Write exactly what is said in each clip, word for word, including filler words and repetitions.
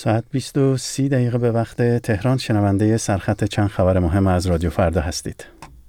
ساعت بیست و سی دقیقه به وقت تهران. شنونده سرخط چند خبر مهم از رادیو فردا هستید.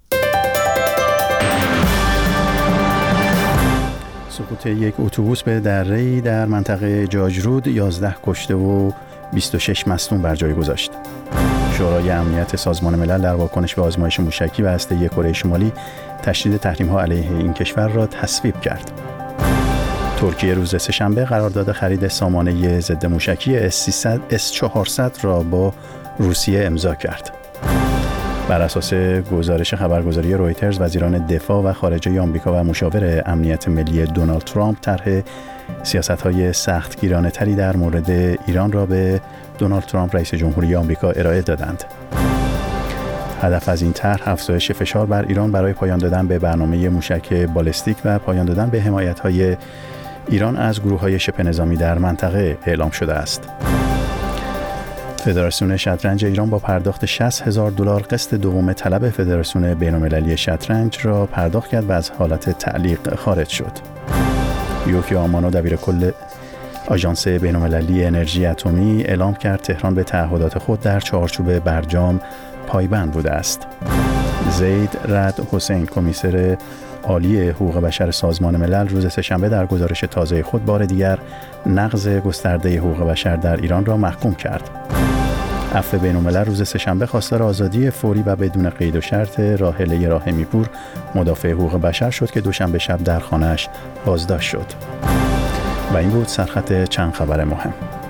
سقوط یک اتوبوس به دره‌ای در منطقه جاجرود یازده کشته و بیست و شش مصدوم بر جای گذاشت. شورای امنیت سازمان ملل در واکنش به آزمایش موشکی و هسته‌ای کره شمالی تشدید تحریم‌ها علیه این کشور را تصویب کرد. ترکیه روز سه‌شنبه قرارداد خرید سامانه ضد موشکی اس سیصد اس چهارصد را با روسیه امضا کرد. بر اساس گزارش خبرگزاری رویترز، وزیران دفاع و خارجه آمریکا و مشاور امنیت ملی دونالد ترامپ طرح سیاست‌های سختگیرانه‌تری در مورد ایران را به دونالد ترامپ رئیس جمهوری آمریکا ارائه دادند. هدف از این طرح افزایش فشار بر ایران برای پایان دادن به برنامه موشک بالستیک و پایان دادن به حمایت‌های ایران از گروه‌های شبه نظامی در منطقه اعلام شده است. فدراسیون شطرنج ایران با پرداخت شصت هزار دلار قسط دوم طلب فدراسیون بین‌المللی شطرنج را پرداخت کرد و از حالت تعلیق خارج شد. یوکی آمانو دبیرکل آژانس بین‌المللی انرژی اتمی اعلام کرد تهران به تعهدات خود در چارچوب برجام پایبند بوده است. زید رد حسین، کمیسر عالی حقوق بشر سازمان ملل، روز سه‌شنبه در گزارش تازه خود بار دیگر نقض گسترده حقوق بشر در ایران را محکوم کرد. عفو بین‌الملل روز سه‌شنبه خواستار آزادی فوری و بدون قید و شرط راحله راحمی پور، مدافع حقوق بشر شد که دوشنبه شب در خانه‌اش بازداشت شد. و این بود سرخط چند خبر مهم.